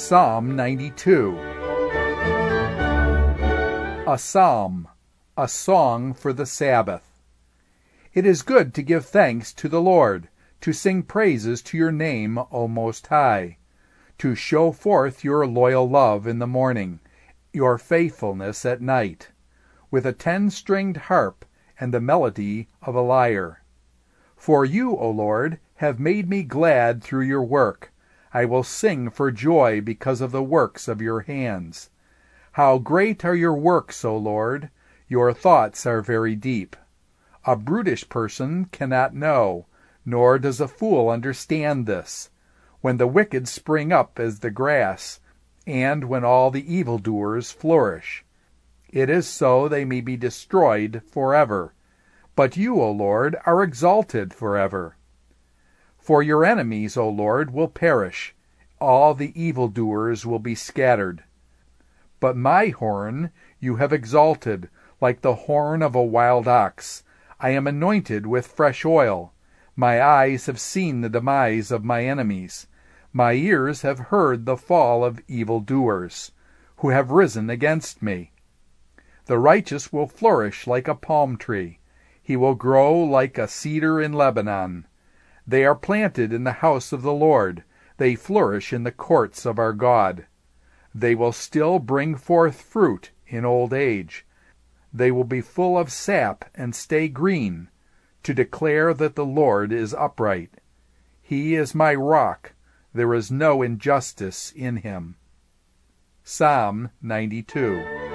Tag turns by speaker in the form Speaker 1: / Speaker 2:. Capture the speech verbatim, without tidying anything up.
Speaker 1: Psalm ninety-two. A psalm, a song for the Sabbath. It is good to give thanks to the Lord, to sing praises to your name, O Most High, to show forth your loyal love in the morning, your faithfulness at night, with a ten-stringed harp and the melody of a lyre. For you, O Lord, have made me glad through your work. I will sing for joy because of the works of your hands. How great are your works, O Lord! Your thoughts are very deep. A brutish person cannot know, nor does a fool understand this. When the wicked spring up as the grass, and when all the evildoers flourish, it is so they may be destroyed forever. But you, O Lord, are exalted forever. For your enemies, O Lord, will perish. All the evildoers will be scattered. But my horn you have exalted, like the horn of a wild ox. I am anointed with fresh oil. My eyes have seen the demise of my enemies. My ears have heard the fall of evildoers, who have risen against me. The righteous will flourish like a palm tree. He will grow like a cedar in Lebanon. They are planted in the house of the Lord. They flourish in the courts of our God. They will still bring forth fruit in old age. They will be full of sap and stay green, to declare that the Lord is upright. He is my rock. There is no injustice in him. Psalm ninety-two.